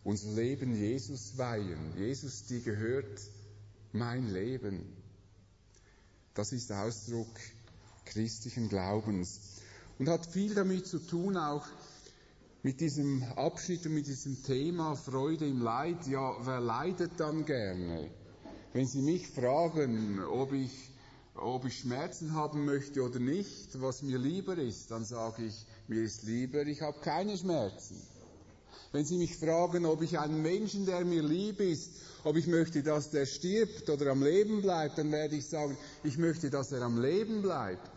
unser Leben Jesus weihen. Jesus, dir gehört mein Leben. Das ist Ausdruck christlichen Glaubens und hat viel damit zu tun, auch mit diesem Abschnitt und mit diesem Thema Freude im Leid. Ja, wer leidet dann gerne? Wenn Sie mich fragen, ob ich Schmerzen haben möchte oder nicht, was mir lieber ist, dann sage ich, mir ist lieber, ich habe keine Schmerzen. Wenn Sie mich fragen, ob ich einen Menschen, der mir lieb ist, ob ich möchte, dass der stirbt oder am Leben bleibt, dann werde ich sagen, ich möchte, dass er am Leben bleibt.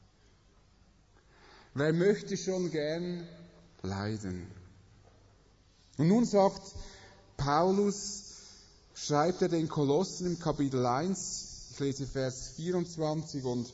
Wer möchte schon gern leiden? Und nun sagt Paulus, schreibt er den Kolossen im Kapitel 1, ich lese Vers 24 und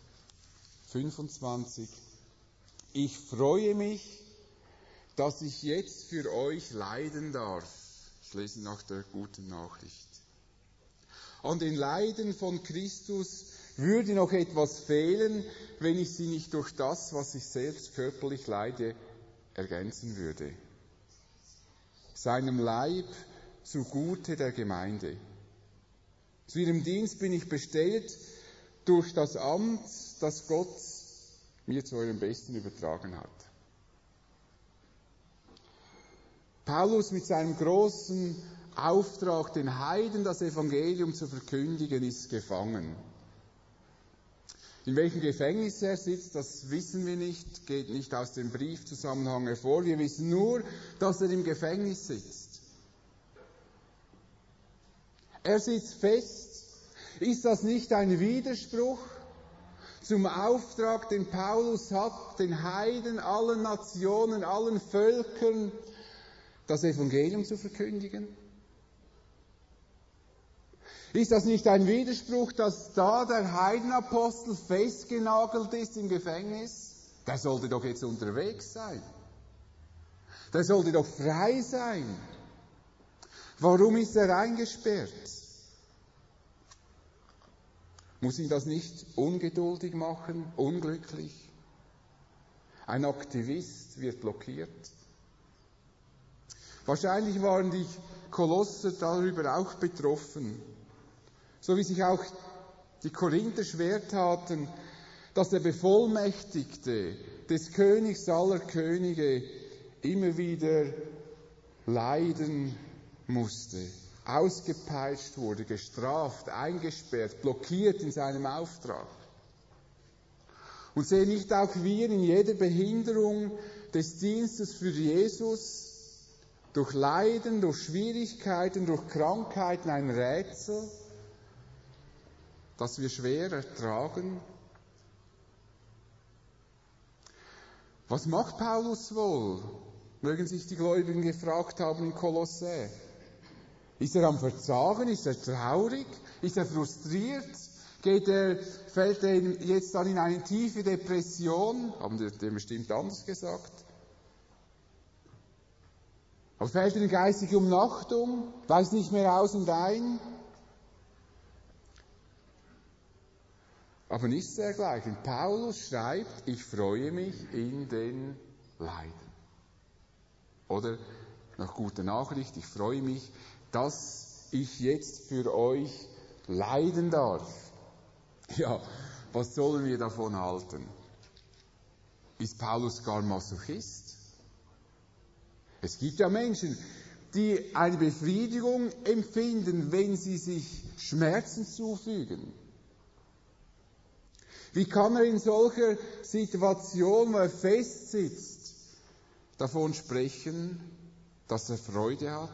25. Ich freue mich, dass ich jetzt für euch leiden darf. Ich lese nach der guten Nachricht. An den Leiden von Christus würde noch etwas fehlen, wenn ich sie nicht durch das, was ich selbst körperlich leide, ergänzen würde. Seinem Leib zugute der Gemeinde. Zu ihrem Dienst bin ich bestellt durch das Amt, das Gott mir zu eurem Besten übertragen hat. Paulus mit seinem großen Auftrag, den Heiden das Evangelium zu verkündigen, ist gefangen. In welchem Gefängnis er sitzt, das wissen wir nicht, geht nicht aus dem Briefzusammenhang hervor. Wir wissen nur, dass er im Gefängnis sitzt. Er sitzt fest. Ist das nicht ein Widerspruch zum Auftrag, den Paulus hat, den Heiden, allen Nationen, allen Völkern das Evangelium zu verkündigen? Ist das nicht ein Widerspruch, dass da der Heidenapostel festgenagelt ist im Gefängnis? Der sollte doch jetzt unterwegs sein. Der sollte doch frei sein. Warum ist er eingesperrt? Muss ihn das nicht ungeduldig machen, unglücklich? Ein Aktivist wird blockiert. Wahrscheinlich waren die Kolosser darüber auch betroffen. So wie sich auch die Korinther schwer taten, dass der Bevollmächtigte des Königs aller Könige immer wieder leiden musste, ausgepeitscht wurde, gestraft, eingesperrt, blockiert in seinem Auftrag. Und sehen nicht auch wir in jeder Behinderung des Dienstes für Jesus, durch Leiden, durch Schwierigkeiten, durch Krankheiten ein Rätsel, das wir schwer ertragen? Was macht Paulus wohl? Mögen sich die Gläubigen gefragt haben in Kolossä. Ist er am Verzagen? Ist er traurig? Ist er frustriert? Fällt er jetzt dann in eine tiefe Depression? Haben die dem bestimmt anders gesagt. Aber fällt er in geistige Umnachtung? Weiß nicht mehr aus und ein? Aber nichts dergleichen. Paulus schreibt, ich freue mich in den Leiden. Oder, nach guter Nachricht, ich freue mich, dass ich jetzt für euch leiden darf. Ja, was sollen wir davon halten? Ist Paulus gar Masochist? Es gibt ja Menschen, die eine Befriedigung empfinden, wenn sie sich Schmerzen zufügen. Wie kann er in solcher Situation, wo er festsitzt, davon sprechen, dass er Freude hat?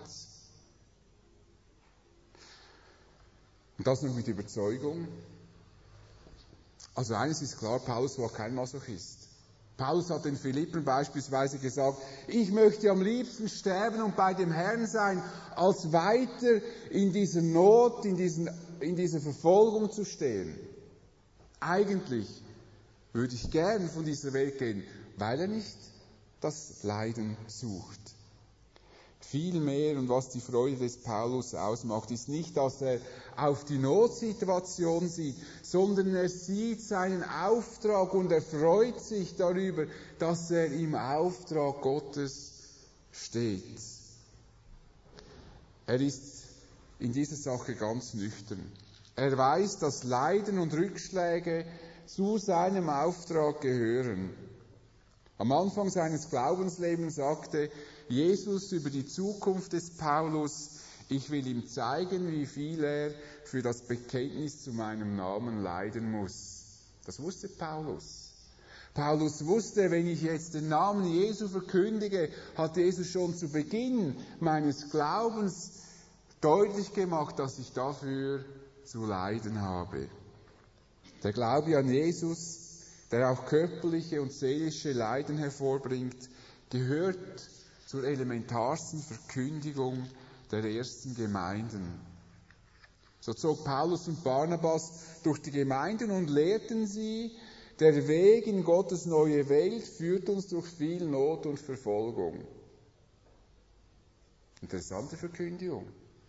Und das noch mit Überzeugung. Also eines ist klar, Paulus war kein Masochist. Paulus hat den Philippern beispielsweise gesagt, ich möchte am liebsten sterben und bei dem Herrn sein, als weiter in dieser Not, in dieser Verfolgung zu stehen. Eigentlich würde ich gern von dieser Welt gehen, weil er nicht das Leiden sucht. Vielmehr, und was die Freude des Paulus ausmacht, ist nicht, dass er auf die Notsituation sieht, sondern er sieht seinen Auftrag und er freut sich darüber, dass er im Auftrag Gottes steht. er ist in dieser Sache ganz nüchtern. Er weiß, dass Leiden und Rückschläge zu seinem Auftrag gehören. Am Anfang seines Glaubenslebens sagte Jesus über die Zukunft des Paulus: Ich will ihm zeigen, wie viel er für das Bekenntnis zu meinem Namen leiden muss. Das wusste Paulus. Paulus wusste, wenn ich jetzt den Namen Jesu verkündige, hat Jesus schon zu Beginn meines Glaubens deutlich gemacht, dass ich dafür zu leiden habe. Der Glaube an Jesus, der auch körperliche und seelische Leiden hervorbringt, gehört zur elementarsten Verkündigung der ersten Gemeinden. So zog Paulus und Barnabas durch die Gemeinden und lehrten sie, der Weg in Gottes neue Welt führt uns durch viel Not und Verfolgung. Interessante Verkündigung.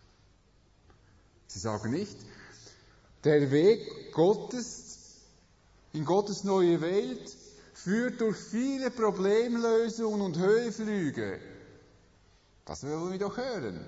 Sie sagen nicht, der Weg Gottes in Gottes neue Welt führt durch viele Problemlösungen und Höhenflüge. Das wollen wir doch hören.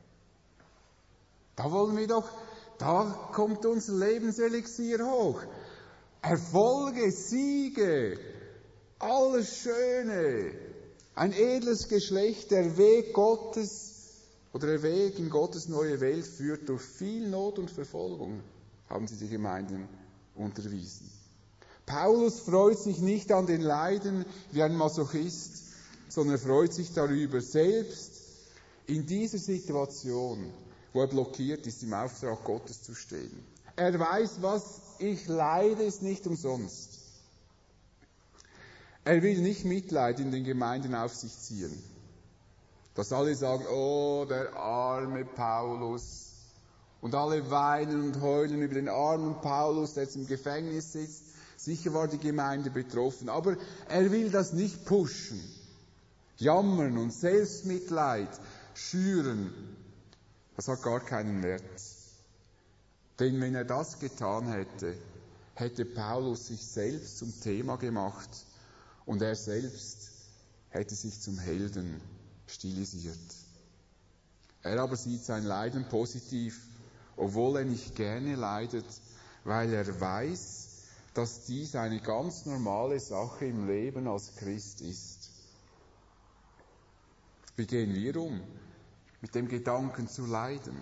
Da kommt unser Lebenselixier hoch. Erfolge, Siege, alles Schöne, ein edles Geschlecht, der Weg Gottes oder der Weg in Gottes neue Welt führt durch viel Not und Verfolgung, haben sie die Gemeinden unterwiesen. Paulus freut sich nicht an den Leiden wie ein Masochist, sondern freut sich darüber, selbst in dieser Situation, wo er blockiert ist, im Auftrag Gottes zu stehen. Er weiß, was ich leide, ist nicht umsonst. Er will nicht Mitleid in den Gemeinden auf sich ziehen. Dass alle sagen, oh, der arme Paulus. Und alle weinen und heulen über den armen Paulus, der jetzt im Gefängnis sitzt. Sicher war die Gemeinde betroffen, aber er will das nicht pushen. Jammern und Selbstmitleid schüren, das hat gar keinen Wert. Denn wenn er das getan hätte, hätte Paulus sich selbst zum Thema gemacht und er selbst hätte sich zum Helden stilisiert. Er aber sieht sein Leiden positiv, obwohl er nicht gerne leidet, weil er weiß, dass dies eine ganz normale Sache im Leben als Christ ist. Wie gehen wir um mit dem Gedanken zu leiden?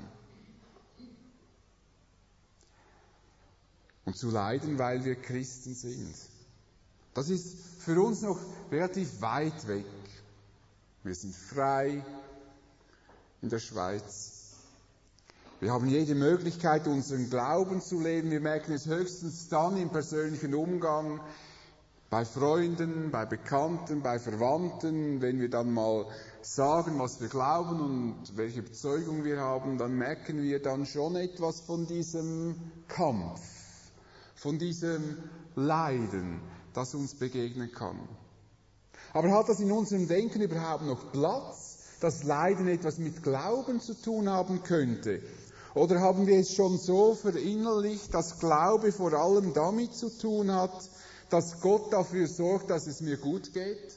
Und zu leiden, weil wir Christen sind. Das ist für uns noch relativ weit weg. Wir sind frei in der Schweiz. Wir haben jede Möglichkeit, unseren Glauben zu leben. Wir merken es höchstens dann im persönlichen Umgang, bei Freunden, bei Bekannten, bei Verwandten. Wenn wir dann mal sagen, was wir glauben und welche Überzeugung wir haben, dann merken wir dann schon etwas von diesem Kampf, von diesem Leiden, das uns begegnen kann. Aber hat das in unserem Denken überhaupt noch Platz, dass Leiden etwas mit Glauben zu tun haben könnte? Oder haben wir es schon so verinnerlicht, dass Glaube vor allem damit zu tun hat, dass Gott dafür sorgt, dass es mir gut geht?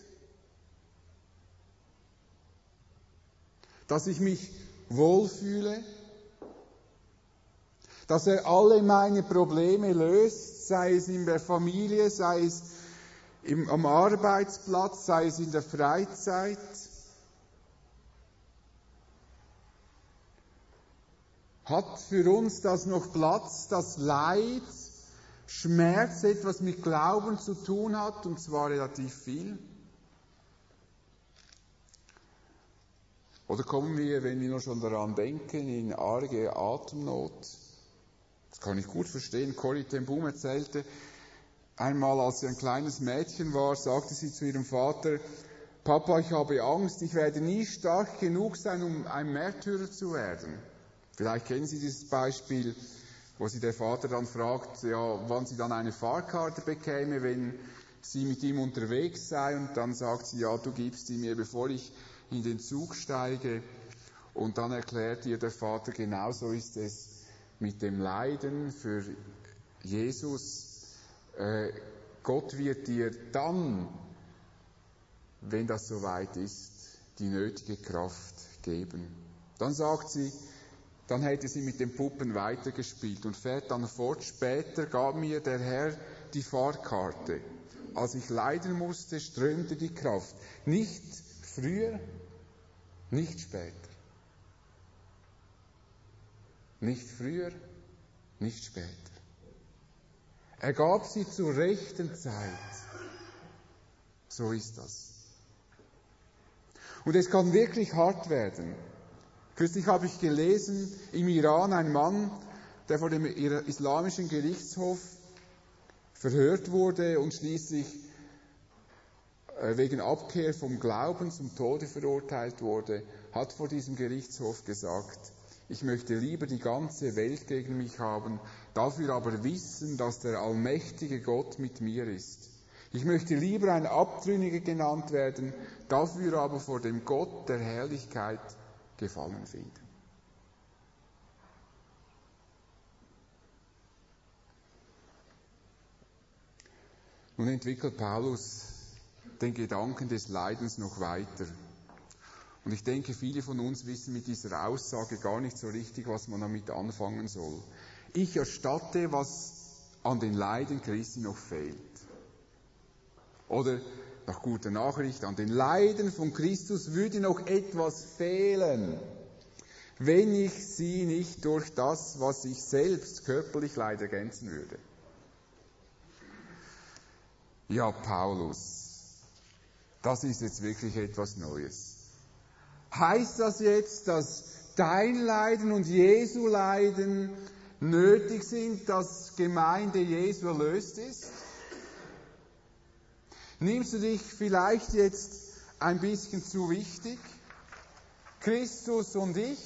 Dass ich mich wohlfühle? Dass er alle meine Probleme löst, sei es in der Familie, sei es am Arbeitsplatz, sei es in der Freizeit? Hat für uns das noch Platz, dass Leid, Schmerz etwas mit Glauben zu tun hat, und zwar relativ viel? Oder kommen wir, wenn wir nur schon daran denken, in arge Atemnot? Das kann ich gut verstehen. Corrie ten Boom erzählte, einmal als sie ein kleines Mädchen war, sagte sie zu ihrem Vater: Papa, ich habe Angst, ich werde nie stark genug sein, um ein Märtyrer zu werden. Vielleicht kennen Sie dieses Beispiel, wo sie der Vater dann fragt, ja, wann sie dann eine Fahrkarte bekäme, wenn sie mit ihm unterwegs sei. Und dann sagt sie, ja, du gibst sie mir, bevor ich in den Zug steige. Und dann erklärt ihr der Vater, genauso ist es mit dem Leiden für Jesus. Gott wird dir dann, wenn das soweit ist, die nötige Kraft geben. Dann sagt sie, dann hätte sie mit den Puppen weitergespielt und fährt dann fort. Später gab mir der Herr die Fahrkarte. Als ich leiden musste, strömte die Kraft. Nicht früher, nicht später. Nicht früher, nicht später. Er gab sie zur rechten Zeit. So ist das. Und es kann wirklich hart werden. Kürzlich habe ich gelesen, im Iran ein Mann, der vor dem islamischen Gerichtshof verhört wurde und schließlich wegen Abkehr vom Glauben zum Tode verurteilt wurde, hat vor diesem Gerichtshof gesagt, ich möchte lieber die ganze Welt gegen mich haben, dafür aber wissen, dass der allmächtige Gott mit mir ist. Ich möchte lieber ein Abtrünniger genannt werden, dafür aber vor dem Gott der Herrlichkeit Gefallen finden. Nun entwickelt Paulus den Gedanken des Leidens noch weiter. Und ich denke, viele von uns wissen mit dieser Aussage gar nicht so richtig, was man damit anfangen soll. Ich erstatte, was an den Leiden Christi noch fehlt. Oder, nach guter Nachricht, an den Leiden von Christus würde noch etwas fehlen, wenn ich sie nicht durch das, was ich selbst körperlich leide, ergänzen würde. Ja, Paulus, das ist jetzt wirklich etwas Neues. Heißt das jetzt, dass dein Leiden und Jesu Leiden nötig sind, dass Gemeinde Jesu erlöst ist? Nimmst du dich vielleicht jetzt ein bisschen zu wichtig? Christus und ich?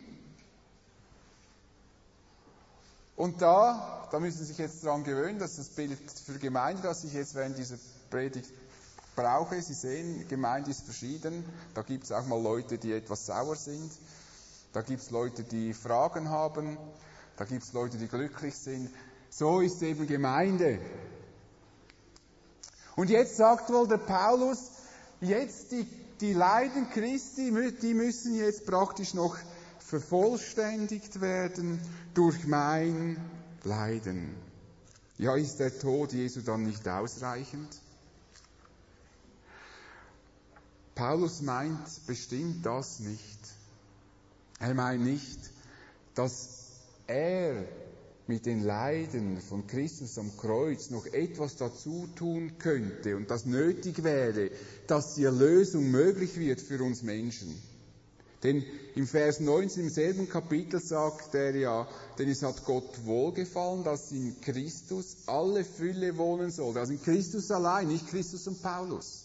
Und da müssen Sie sich jetzt daran gewöhnen, dass das Bild für Gemeinde, das ich jetzt während dieser Predigt brauche. Sie sehen, Gemeinde ist verschieden. Da gibt es auch mal Leute, die etwas sauer sind. Da gibt es Leute, die Fragen haben. Da gibt es Leute, die glücklich sind. So ist eben Gemeinde. Und jetzt sagt wohl der Paulus, jetzt die Leiden Christi, die müssen jetzt praktisch noch vervollständigt werden durch mein Leiden. Ja, ist der Tod Jesu dann nicht ausreichend? Paulus meint bestimmt das nicht. Er meint nicht, dass er mit den Leiden von Christus am Kreuz noch etwas dazu tun könnte und das nötig wäre, dass die Erlösung möglich wird für uns Menschen. Denn im Vers 19 im selben Kapitel sagt er ja, denn es hat Gott wohlgefallen, dass in Christus alle Fülle wohnen soll. Also in Christus allein, nicht Christus und Paulus.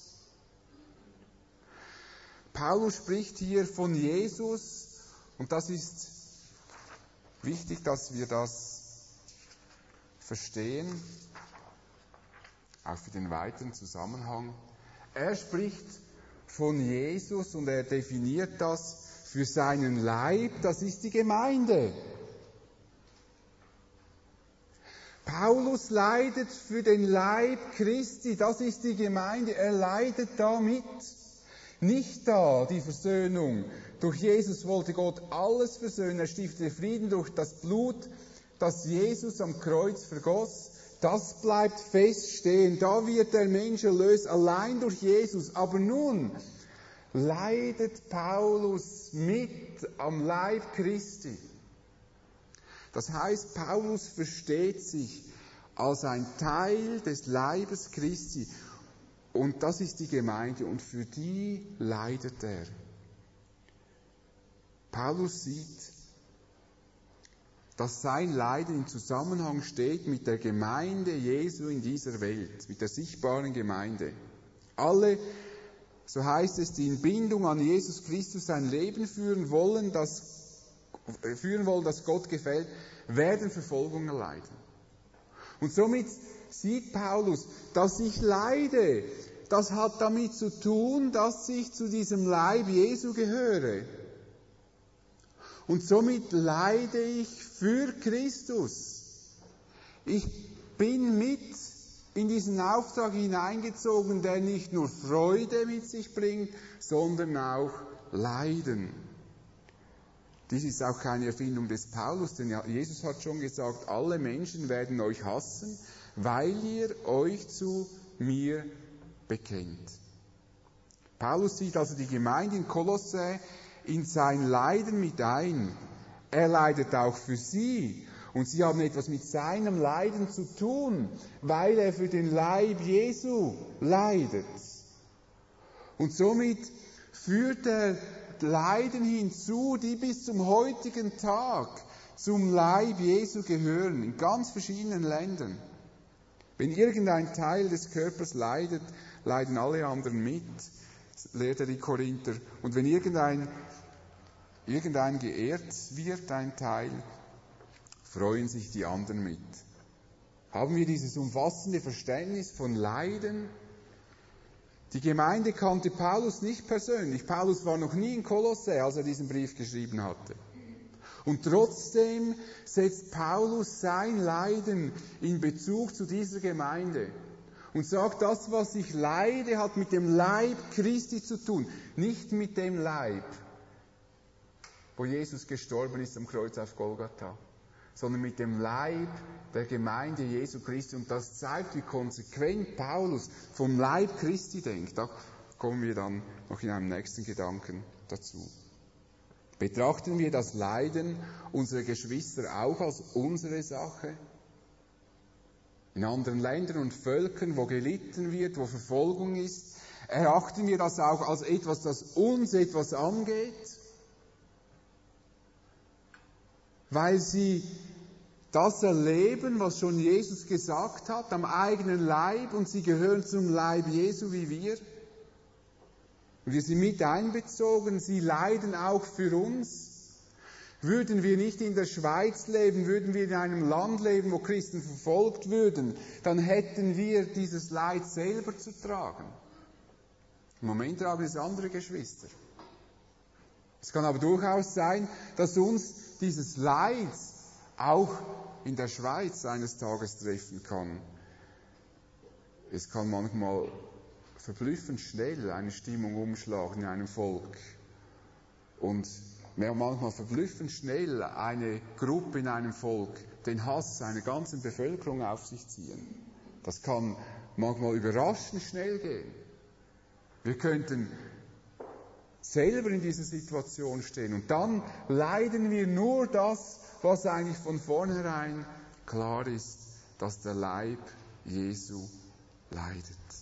Paulus spricht hier von Jesus und das ist wichtig, dass wir das verstehen, auch für den weiteren Zusammenhang. Er spricht von Jesus und er definiert das für seinen Leib, das ist die Gemeinde. Paulus leidet für den Leib Christi, das ist die Gemeinde, er leidet damit. Nicht da die Versöhnung. Durch Jesus wollte Gott alles versöhnen, er stiftete Frieden durch das Blut, das Jesus am Kreuz vergoss, das bleibt feststehen. Da wird der Mensch erlöst, allein durch Jesus. Aber nun leidet Paulus mit am Leib Christi. Das heißt, Paulus versteht sich als ein Teil des Leibes Christi. Und das ist die Gemeinde und für die leidet er. Paulus sieht, dass sein Leiden im Zusammenhang steht mit der Gemeinde Jesu in dieser Welt, mit der sichtbaren Gemeinde. Alle, so heißt es, die in Bindung an Jesus Christus ein Leben führen wollen, das Gott gefällt, werden Verfolgung erleiden. Und somit sieht Paulus, dass ich leide, das hat damit zu tun, dass ich zu diesem Leib Jesu gehöre. Und somit leide ich für Christus. Ich bin mit in diesen Auftrag hineingezogen, der nicht nur Freude mit sich bringt, sondern auch Leiden. Dies ist auch keine Erfindung des Paulus, denn Jesus hat schon gesagt, alle Menschen werden euch hassen, weil ihr euch zu mir bekennt. Paulus sieht also die Gemeinde in Kolossä in sein Leiden mit ein. Er leidet auch für sie und sie haben etwas mit seinem Leiden zu tun, weil er für den Leib Jesu leidet. Und somit führt er Leiden hinzu, die bis zum heutigen Tag zum Leib Jesu gehören, in ganz verschiedenen Ländern. Wenn irgendein Teil des Körpers leidet, leiden alle anderen mit, lehrt er die Korinther. Und wenn irgendein geehrt wird, ein Teil, freuen sich die anderen mit. Haben wir dieses umfassende Verständnis von Leiden? Die Gemeinde kannte Paulus nicht persönlich. Paulus war noch nie in Kolossä, als er diesen Brief geschrieben hatte. Und trotzdem setzt Paulus sein Leiden in Bezug zu dieser Gemeinde und sagt, das, was ich leide, hat mit dem Leib Christi zu tun, nicht mit dem Leib, wo Jesus gestorben ist am Kreuz auf Golgatha, sondern mit dem Leib der Gemeinde Jesu Christi. Und das zeigt, wie konsequent Paulus vom Leib Christi denkt. Da kommen wir dann noch in einem nächsten Gedanken dazu. Betrachten wir das Leiden unserer Geschwister auch als unsere Sache? In anderen Ländern und Völkern, wo gelitten wird, wo Verfolgung ist, erachten wir das auch als etwas, das uns etwas angeht? Weil sie das erleben, was schon Jesus gesagt hat, am eigenen Leib, und sie gehören zum Leib Jesu wie wir. Und wir sind mit einbezogen, sie leiden auch für uns. Würden wir nicht in der Schweiz leben, würden wir in einem Land leben, wo Christen verfolgt würden, dann hätten wir dieses Leid selber zu tragen. Im Moment tragen es andere Geschwister. Es kann aber durchaus sein, dass uns dieses Leid auch in der Schweiz eines Tages treffen kann. Es kann manchmal verblüffend schnell eine Stimmung umschlagen in einem Volk und manchmal verblüffend schnell eine Gruppe in einem Volk den Hass einer ganzen Bevölkerung auf sich ziehen. Das kann manchmal überraschend schnell gehen. Wir könnten selber in dieser Situation stehen und dann leiden wir nur das, was eigentlich von vornherein klar ist, dass der Leib Jesu leidet.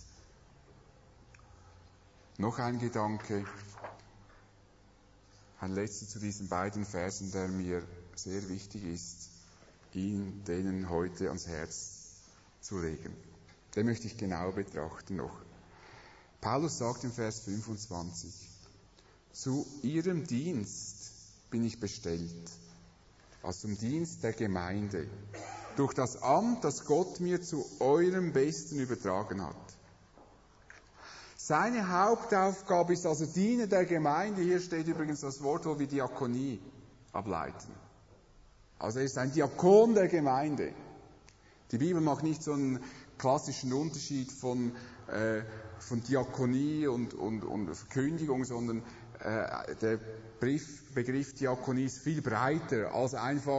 Noch ein Gedanke, ein letzter zu diesen beiden Versen, der mir sehr wichtig ist, denen heute ans Herz zu legen. Den möchte ich genau betrachten noch. Paulus sagt im Vers 25, zu ihrem Dienst bin ich bestellt, also zum Dienst der Gemeinde, durch das Amt, das Gott mir zu eurem Besten übertragen hat. Seine Hauptaufgabe ist also Diener der Gemeinde. Hier steht übrigens das Wort, wo wir Diakonie ableiten. Also er ist ein Diakon der Gemeinde. Die Bibel macht nicht so einen klassischen Unterschied von Diakonie und Verkündigung, sondern der Begriff Diakonie ist viel breiter als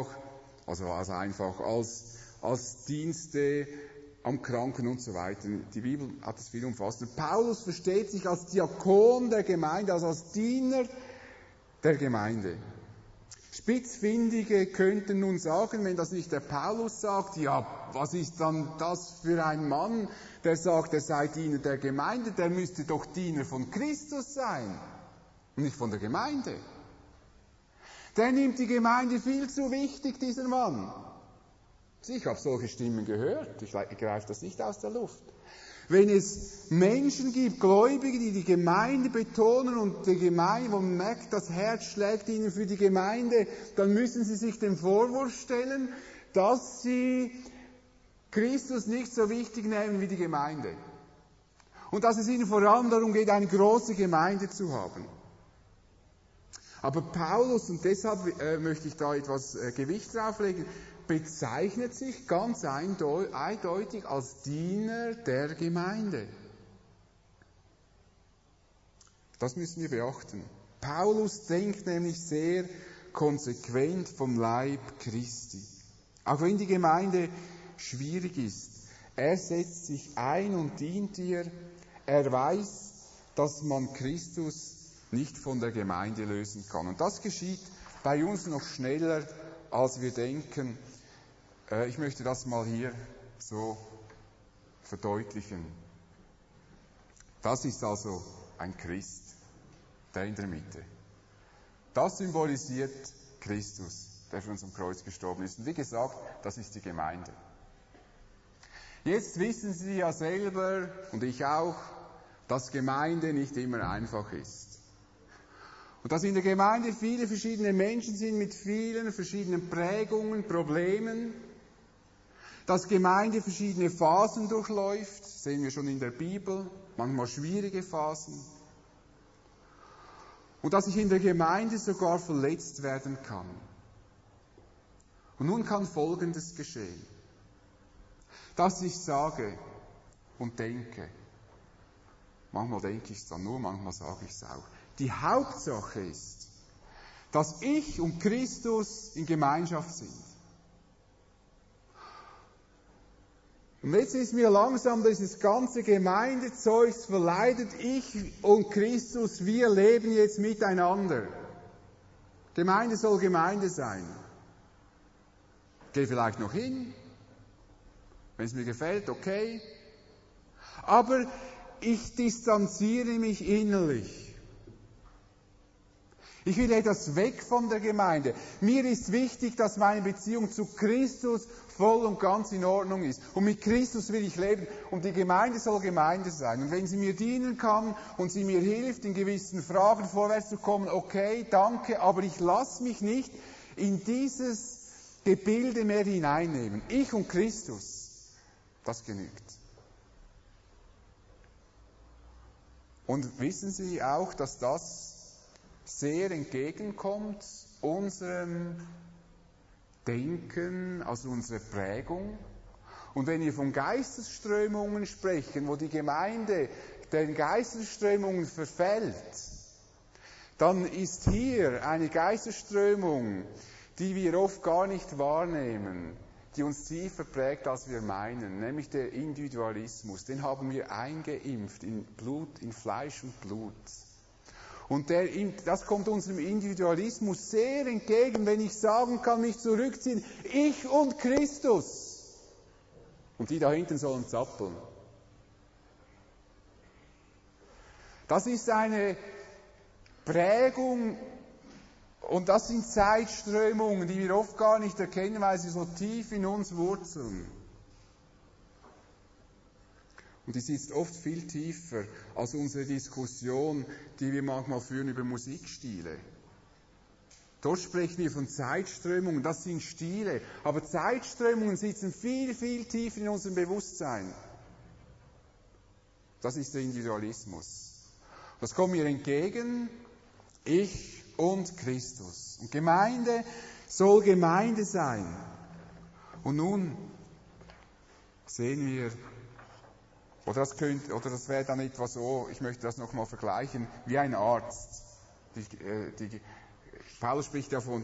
Dienste am Kranken und so weiter. Die Bibel hat es viel umfassender. Paulus versteht sich als Diakon der Gemeinde, also als Diener der Gemeinde. Spitzfindige könnten nun sagen, wenn das nicht der Paulus sagt, ja, was ist dann das für ein Mann, der sagt, er sei Diener der Gemeinde, der müsste doch Diener von Christus sein und nicht von der Gemeinde. Der nimmt die Gemeinde viel zu wichtig, dieser Mann. Ich habe solche Stimmen gehört, ich greife das nicht aus der Luft. Wenn es Menschen gibt, Gläubige, die die Gemeinde betonen und die Gemeinde, wo man merkt, das Herz schlägt ihnen für die Gemeinde, dann müssen sie sich den Vorwurf stellen, dass sie Christus nicht so wichtig nehmen wie die Gemeinde. Und dass es ihnen vor allem darum geht, eine große Gemeinde zu haben. Aber Paulus, und deshalb möchte ich da etwas Gewicht drauflegen, bezeichnet sich ganz eindeutig als Diener der Gemeinde. Das müssen wir beachten. Paulus denkt nämlich sehr konsequent vom Leib Christi. Auch wenn die Gemeinde schwierig ist, er setzt sich ein und dient ihr. Er weiß, dass man Christus nicht von der Gemeinde lösen kann. Und das geschieht bei uns noch schneller, als wir denken. Ich möchte das mal hier so verdeutlichen. Das ist also ein Christ, der in der Mitte. Das symbolisiert Christus, der für uns am Kreuz gestorben ist. Und wie gesagt, das ist die Gemeinde. Jetzt wissen Sie ja selber, und ich auch, dass Gemeinde nicht immer einfach ist. Und dass in der Gemeinde viele verschiedene Menschen sind mit vielen verschiedenen Prägungen, Problemen. Dass Gemeinde verschiedene Phasen durchläuft, sehen wir schon in der Bibel, manchmal schwierige Phasen. Und dass ich in der Gemeinde sogar verletzt werden kann. Und nun kann Folgendes geschehen. Dass ich sage und denke, manchmal denke ich es dann nur, manchmal sage ich es auch. Die Hauptsache ist, dass ich und Christus in Gemeinschaft sind. Und jetzt ist mir langsam dieses ganze Gemeindezeugs verleidet. Ich und Christus, wir leben jetzt miteinander. Gemeinde soll Gemeinde sein. Gehe vielleicht noch hin, wenn es mir gefällt, okay. Aber ich distanziere mich innerlich. Ich will etwas weg von der Gemeinde. Mir ist wichtig, dass meine Beziehung zu Christus voll und ganz in Ordnung ist. Und mit Christus will ich leben. Und die Gemeinde soll Gemeinde sein. Und wenn sie mir dienen kann und sie mir hilft, in gewissen Fragen vorwärts zu kommen, okay, danke, aber ich lasse mich nicht in dieses Gebilde mehr hineinnehmen. Ich und Christus, das genügt. Und wissen Sie auch, dass das sehr entgegenkommt unserem Denken, also unserer Prägung. Und wenn wir von Geistesströmungen sprechen, wo die Gemeinde den Geistesströmungen verfällt, dann ist hier eine Geistesströmung, die wir oft gar nicht wahrnehmen, die uns tiefer prägt, als wir meinen, nämlich der Individualismus. Den haben wir eingeimpft in Blut, in Fleisch und Blut. Und das kommt unserem Individualismus sehr entgegen, wenn ich sagen kann, mich zurückziehen, ich und Christus. Und die da hinten sollen zappeln. Das ist eine Prägung und das sind Zeitströmungen, die wir oft gar nicht erkennen, weil sie so tief in uns wurzeln. Und die sitzt oft viel tiefer als unsere Diskussion, die wir manchmal führen über Musikstile. Dort sprechen wir von Zeitströmungen, das sind Stile. Aber Zeitströmungen sitzen viel, viel tiefer in unserem Bewusstsein. Das ist der Individualismus. Das kommt mir entgegen, ich und Christus. Und Gemeinde soll Gemeinde sein. Und nun sehen wir, oder das wäre dann etwa so, ich möchte das nochmal vergleichen, wie ein Arzt. Paulus spricht davon,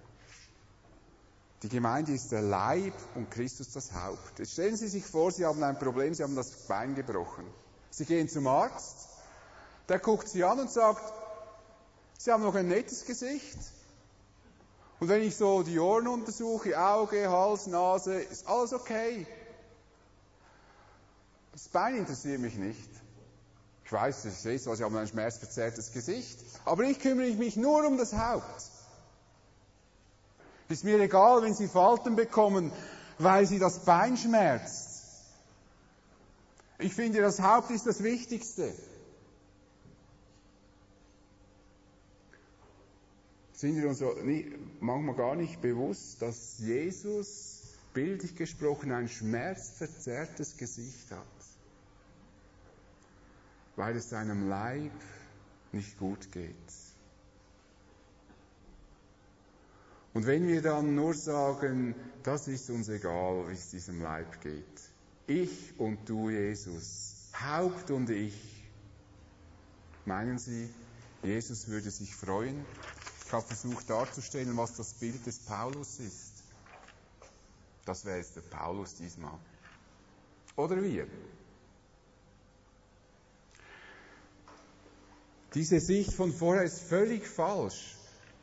die Gemeinde ist der Leib und Christus das Haupt. Jetzt stellen Sie sich vor, Sie haben ein Problem, Sie haben das Bein gebrochen. Sie gehen zum Arzt, der guckt Sie an und sagt, Sie haben noch ein nettes Gesicht. Und wenn ich so die Ohren untersuche, Auge, Hals, Nase, ist alles okay. Das Bein interessiert mich nicht. Ich weiß, ich sehe es, Sie haben ein schmerzverzerrtes Gesicht. Aber ich kümmere mich nur um das Haupt. Ist mir egal, wenn Sie Falten bekommen, weil Sie das Bein schmerzt. Ich finde, das Haupt ist das Wichtigste. Sind wir uns manchmal gar nicht bewusst, dass Jesus, bildlich gesprochen, ein schmerzverzerrtes Gesicht hat? Weil es seinem Leib nicht gut geht. Und wenn wir dann nur sagen, das ist uns egal, wie es diesem Leib geht. Ich und du, Jesus, Haupt und ich. Meinen Sie, Jesus würde sich freuen, Ich habe versucht darzustellen, was das Bild des Paulus ist. Das wäre jetzt der Paulus diesmal. Oder wir. Diese Sicht von vorher ist völlig falsch.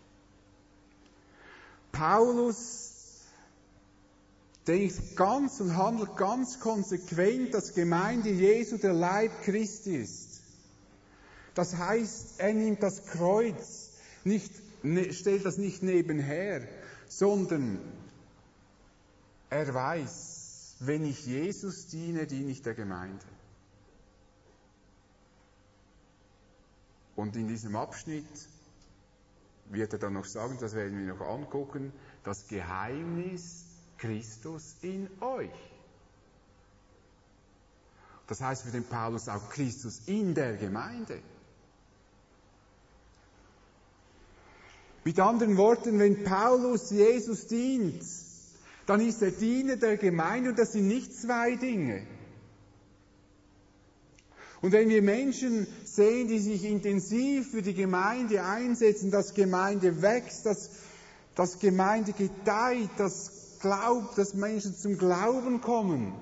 Paulus denkt ganz und handelt ganz konsequent, dass Gemeinde Jesu der Leib Christi ist. Das heißt, er nimmt das Kreuz, stellt das nicht nebenher, sondern er weiß, wenn ich Jesus diene, diene ich der Gemeinde. Und in diesem Abschnitt wird er dann noch sagen, das werden wir noch angucken, das Geheimnis Christus in euch. Das heißt für den Paulus auch Christus in der Gemeinde. Mit anderen Worten, wenn Paulus Jesus dient, dann ist er Diener der Gemeinde und das sind nicht zwei Dinge. Und wenn wir Menschen sehen, die sich intensiv für die Gemeinde einsetzen, dass Gemeinde wächst, dass Gemeinde gedeiht, dass Menschen zum Glauben kommen,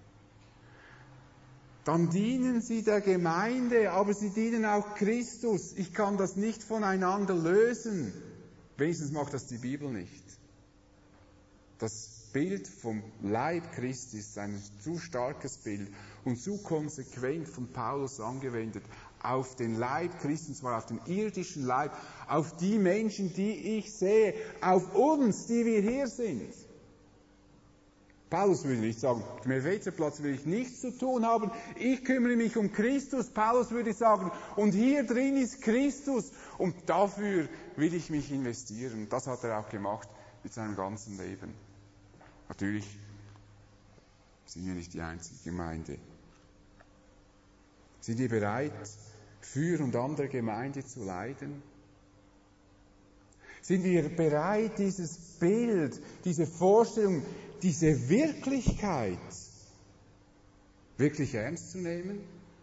dann dienen sie der Gemeinde, aber sie dienen auch Christus. Ich kann das nicht voneinander lösen. Wenigstens macht das die Bibel nicht. Das Bild vom Leib Christi ist ein zu starkes Bild und zu konsequent von Paulus angewendet auf den Leib Christi, und zwar auf den irdischen Leib, auf die Menschen, die ich sehe, auf uns, die wir hier sind. Paulus würde nicht sagen, mit dem Helveterplatz will ich nichts zu tun haben, ich kümmere mich um Christus. Paulus würde sagen, und hier drin ist Christus und dafür will ich mich investieren. Das hat er auch gemacht mit seinem ganzen Leben. Natürlich sind wir nicht die einzige Gemeinde. Sind wir bereit, für und an der Gemeinde zu leiden? Sind wir bereit, dieses Bild, diese Vorstellung, diese Wirklichkeit wirklich ernst zu nehmen?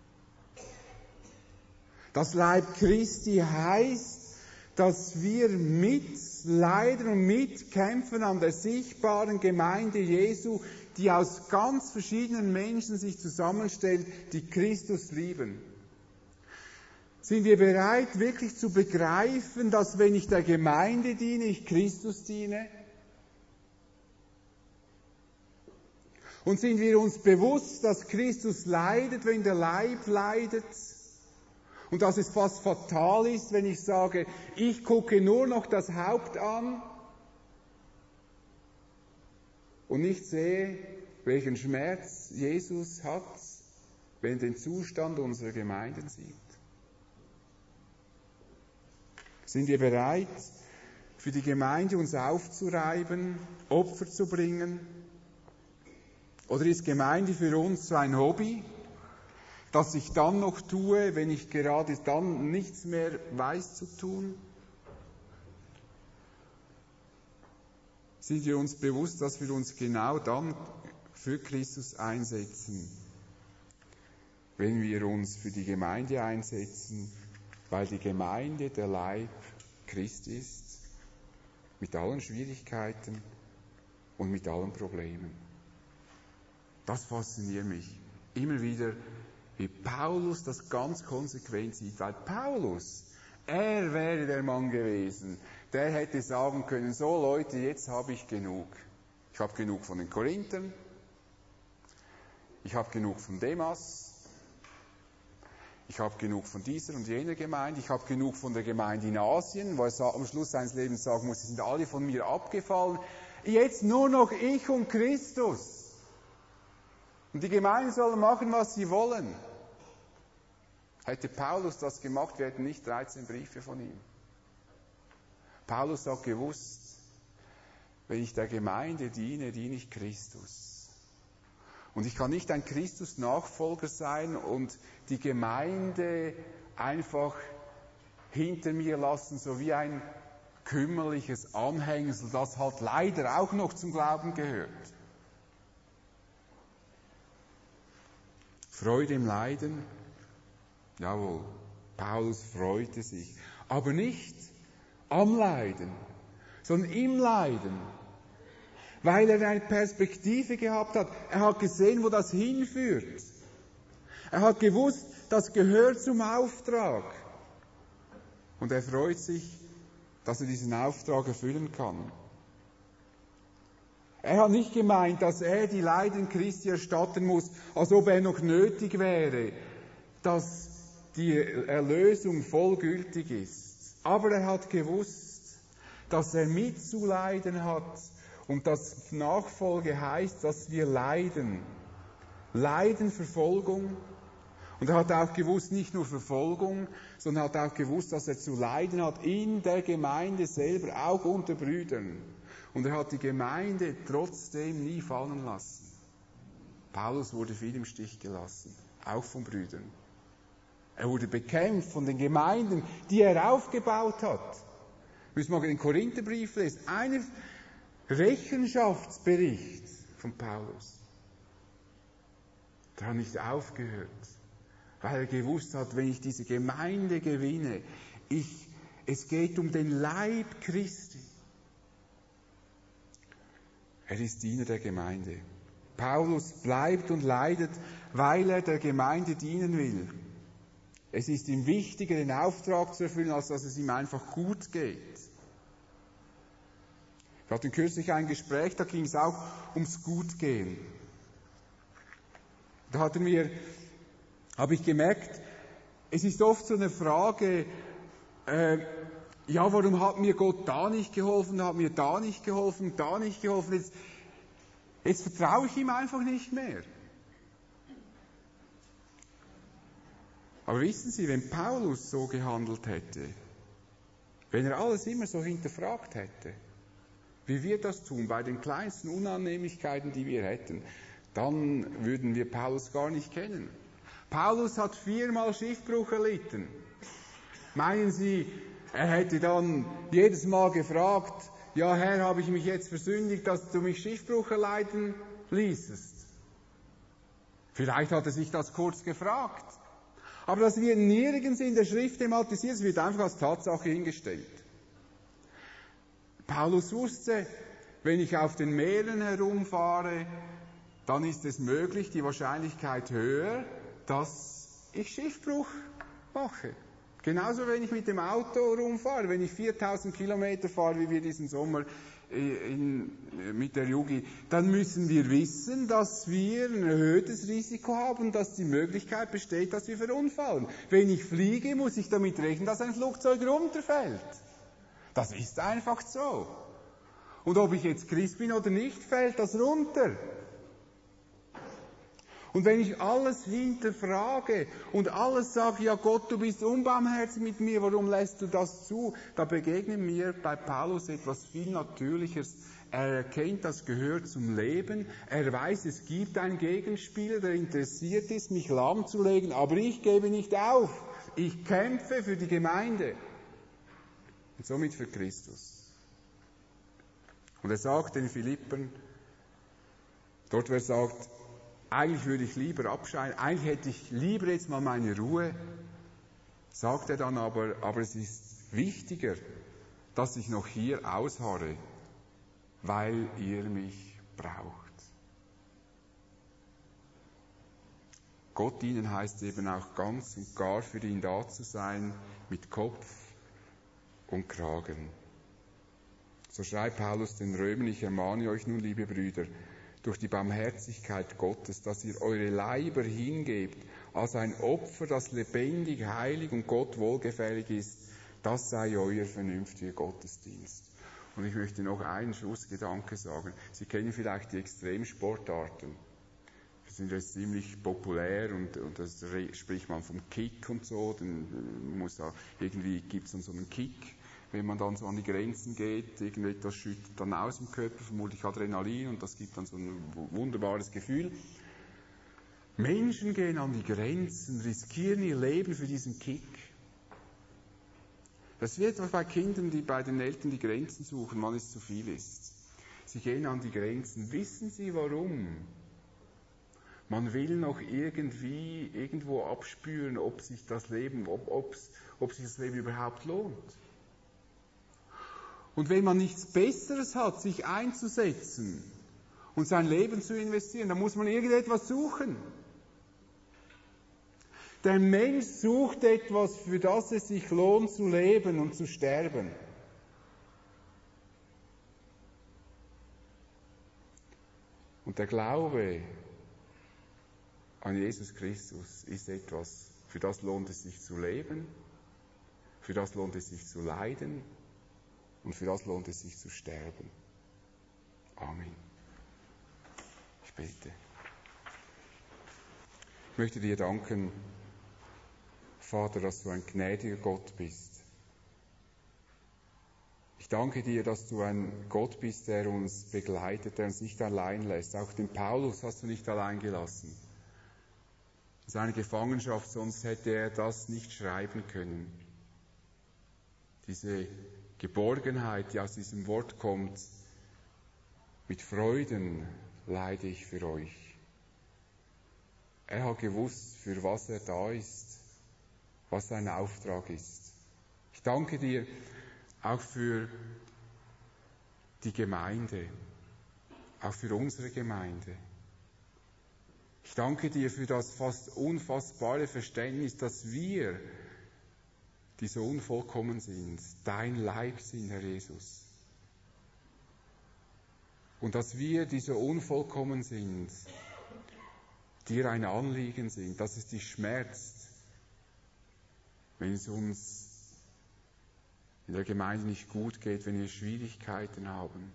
Das Leib Christi heißt, dass wir mitleiden und mitkämpfen an der sichtbaren Gemeinde Jesu, die aus ganz verschiedenen Menschen sich zusammenstellt, die Christus lieben. Sind wir bereit, wirklich zu begreifen, dass wenn ich der Gemeinde diene, ich Christus diene? Und sind wir uns bewusst, dass Christus leidet, wenn der Leib leidet? Und dass es fast fatal ist, wenn ich sage, ich gucke nur noch das Haupt an und nicht sehe, welchen Schmerz Jesus hat, wenn er den Zustand unserer Gemeinden sieht. Sind wir bereit, für die Gemeinde uns aufzureiben, Opfer zu bringen? Oder ist Gemeinde für uns so ein Hobby, das ich dann noch tue, wenn ich gerade dann nichts mehr weiß zu tun? Sind wir uns bewusst, dass wir uns genau dann für Christus einsetzen, wenn wir uns für die Gemeinde einsetzen, weil die Gemeinde der Leib Christi ist, mit allen Schwierigkeiten und mit allen Problemen. Das fasziniert mich immer wieder, wie Paulus das ganz konsequent sieht. Weil Paulus, er wäre der Mann gewesen, der hätte sagen können, so Leute, jetzt habe ich genug. Ich habe genug von den Korinthern, ich habe genug von Demas, ich habe genug von dieser und jener Gemeinde, ich habe genug von der Gemeinde in Asien, wo er am Schluss seines Lebens sagen muss, sie sind alle von mir abgefallen. Jetzt nur noch ich und Christus. Und die Gemeinden sollen machen, was sie wollen. Hätte Paulus das gemacht, wir hätten nicht 13 Briefe von ihm. Paulus hat gewusst, wenn ich der Gemeinde diene, diene ich Christus. Und ich kann nicht ein Christus-Nachfolger sein und die Gemeinde einfach hinter mir lassen, so wie ein kümmerliches Anhängsel, das halt leider auch noch zum Glauben gehört. Freude im Leiden, jawohl, Paulus freute sich, aber nicht am Leiden, sondern im Leiden. Weil er eine Perspektive gehabt hat. Er hat gesehen, wo das hinführt. Er hat gewusst, das gehört zum Auftrag. Und er freut sich, dass er diesen Auftrag erfüllen kann. Er hat nicht gemeint, dass er die Leiden Christi erstatten muss, als ob er noch nötig wäre, dass die Erlösung vollgültig ist. Aber er hat gewusst, dass er mitzuleiden hat und dass Nachfolge heißt, dass wir leiden. Leiden, Verfolgung. Und er hat auch gewusst, nicht nur Verfolgung, sondern hat auch gewusst, dass er zu leiden hat in der Gemeinde selber, auch unter Brüdern. Und er hat die Gemeinde trotzdem nie fallen lassen. Paulus wurde viel im Stich gelassen, auch von Brüdern. Er wurde bekämpft von den Gemeinden, die er aufgebaut hat. Müssen wir mal den Korintherbrief lesen. Ein Rechenschaftsbericht von Paulus. Der hat nicht aufgehört, weil er gewusst hat, wenn ich diese Gemeinde gewinne, es geht um den Leib Christi. Er ist Diener der Gemeinde. Paulus bleibt und leidet, weil er der Gemeinde dienen will. Es ist ihm wichtiger, den Auftrag zu erfüllen, als dass es ihm einfach gut geht. Wir hatten kürzlich ein Gespräch, da ging es auch ums Gutgehen. Da habe ich gemerkt, es ist oft so eine Frage, warum hat mir Gott da nicht geholfen, hat mir da nicht geholfen, da nicht geholfen. Jetzt vertraue ich ihm einfach nicht mehr. Aber wissen Sie, wenn Paulus so gehandelt hätte, wenn er alles immer so hinterfragt hätte, wie wir das tun, bei den kleinsten Unannehmlichkeiten, die wir hätten, dann würden wir Paulus gar nicht kennen. Paulus hat 4-mal Schiffbruch erlitten. Meinen Sie, er hätte dann jedes Mal gefragt, ja Herr, habe ich mich jetzt versündigt, dass du mich Schiffbruch erleiden ließest? Vielleicht hat er sich das kurz gefragt. Aber das wird nirgends in der Schrift thematisiert, es wird einfach als Tatsache hingestellt. Paulus wusste, wenn ich auf den Meeren herumfahre, dann ist es möglich, die Wahrscheinlichkeit höher, dass ich Schiffbruch mache. Genauso, wenn ich mit dem Auto rumfahre, wenn ich 4000 Kilometer fahre, wie wir diesen Sommer mit der Jugi, dann müssen wir wissen, dass wir ein erhöhtes Risiko haben, dass die Möglichkeit besteht, dass wir verunfallen. Wenn ich fliege, muss ich damit rechnen, dass ein Flugzeug runterfällt. Das ist einfach so. Und ob ich jetzt Christ bin oder nicht, fällt das runter. Und wenn ich alles hinterfrage und alles sage, ja Gott, du bist unbarmherzig mit mir, warum lässt du das zu? Da begegnet mir bei Paulus etwas viel Natürlicheres. Er erkennt, das gehört zum Leben. Er weiß, es gibt einen Gegenspieler, der interessiert ist, mich lahmzulegen, aber ich gebe nicht auf. Ich kämpfe für die Gemeinde. Und somit für Christus. Und er sagt den Philippern, dort wo er sagt, eigentlich würde ich lieber abscheiden, eigentlich hätte ich lieber jetzt mal meine Ruhe, sagt er dann aber es ist wichtiger, dass ich noch hier ausharre, weil ihr mich braucht. Gott dienen heißt eben auch ganz und gar für ihn da zu sein, mit Kopf und Kragen. So schreibt Paulus den Römern, ich ermahne euch nun, liebe Brüder, durch die Barmherzigkeit Gottes, dass ihr eure Leiber hingebt als ein Opfer, das lebendig, heilig und Gott wohlgefällig ist, das sei euer vernünftiger Gottesdienst. Und ich möchte noch einen Schlussgedanke sagen. Sie kennen vielleicht die Extremsportarten. Die sind jetzt ziemlich populär und das spricht man vom Kick und so. Irgendwie gibt es dann so einen Kick, wenn man dann so an die Grenzen geht, irgendetwas schüttet dann aus dem Körper, vermutlich Adrenalin, und das gibt dann so ein wunderbares Gefühl. Menschen gehen an die Grenzen, riskieren ihr Leben für diesen Kick. Das wird auch bei Kindern, die bei den Eltern die Grenzen suchen, wann es zu viel ist. Sie gehen an die Grenzen. Wissen Sie warum? Man will noch irgendwo abspüren, ob sich das Leben überhaupt lohnt. Und wenn man nichts Besseres hat, sich einzusetzen und sein Leben zu investieren, dann muss man irgendetwas suchen. Der Mensch sucht etwas, für das es sich lohnt zu leben und zu sterben. Und der Glaube an Jesus Christus ist etwas, für das lohnt es sich zu leben, für das lohnt es sich zu leiden und für das lohnt es sich zu sterben. Amen. Ich bete. Ich möchte dir danken, Vater, dass du ein gnädiger Gott bist. Ich danke dir, dass du ein Gott bist, der uns begleitet, der uns nicht allein lässt. Auch den Paulus hast du nicht allein gelassen. Seine Gefangenschaft, sonst hätte er das nicht schreiben können. Diese Geborgenheit, die aus diesem Wort kommt, mit Freuden leide ich für euch. Er hat gewusst, für was er da ist, was sein Auftrag ist. Ich danke dir auch für die Gemeinde, auch für unsere Gemeinde. Ich danke dir für das fast unfassbare Verständnis, dass wir, die so unvollkommen sind, dein Leib sind, Herr Jesus. Und dass wir, die so unvollkommen sind, dir ein Anliegen sind, dass es dich schmerzt, wenn es uns in der Gemeinde nicht gut geht, wenn wir Schwierigkeiten haben.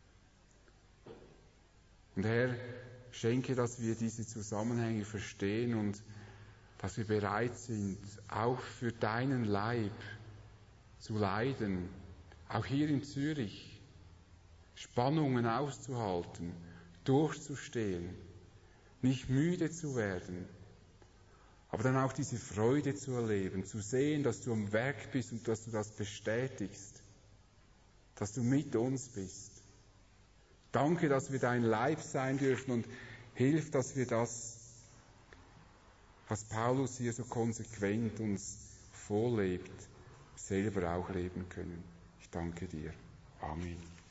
Und Herr, schenke, dass wir diese Zusammenhänge verstehen und dass wir bereit sind, auch für deinen Leib zu leiden, auch hier in Zürich, Spannungen auszuhalten, durchzustehen, nicht müde zu werden, aber dann auch diese Freude zu erleben, zu sehen, dass du am Werk bist und dass du das bestätigst, dass du mit uns bist. Danke, dass wir dein Leib sein dürfen und hilf, dass wir das, was Paulus hier so konsequent uns vorlebt, selber auch leben können. Ich danke dir. Amen.